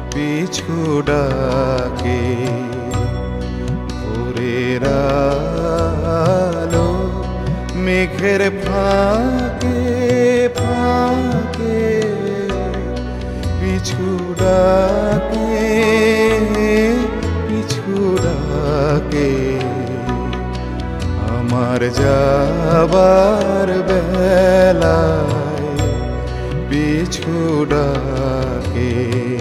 পিছু ডাকে। ভোরের আলো মেঘের ফাঁকে ফাঁকে পিছু ডাকে, পিছু ডাকে। আমার যাবার বেলায় পিছু ডাকে।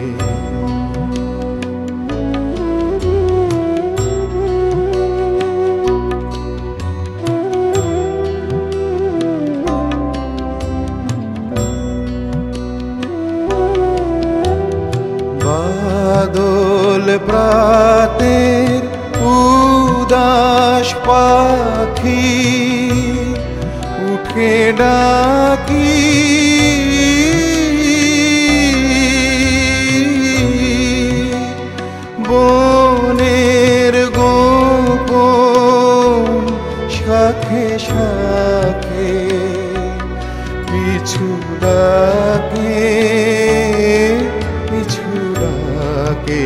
বাদল প্রাতের উদাস পাখি উঠে ডাকি, বনের গোপন শাখে শাখে পিছু ডাকে, পিছু ডাকে।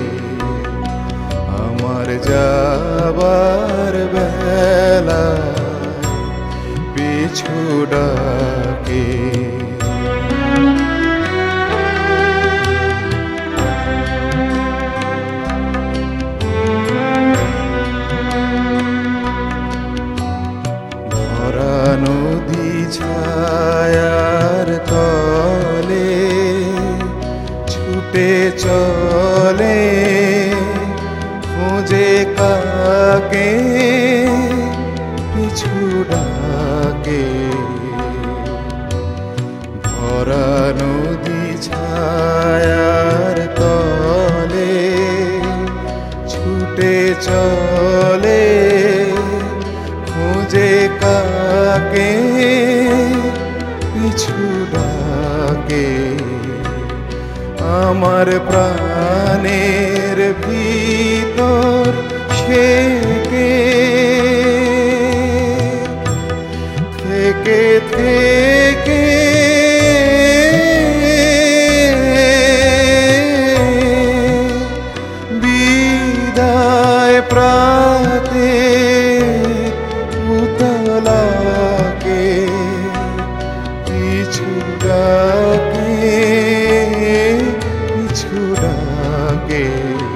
আমার যাবার বেলায় পিছু ডাকে। ভরা নদী ছায়ার তলে ছুটে চলে খোঁজে কাকে, পিছু ডাকে। ভরা নদী ছায়ার তলে ছুটে চলে খোঁজে কাকে, পিছু ডাকে। আমার প্রাণের ভিতর সে থেকে থেকে বিদায় প্রাতে উতলাকে পিছু ডাকে, পিছু ডাকে।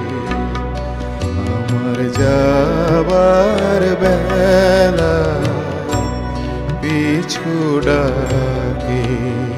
আমার যাবার বেলা পিছু ডাকে।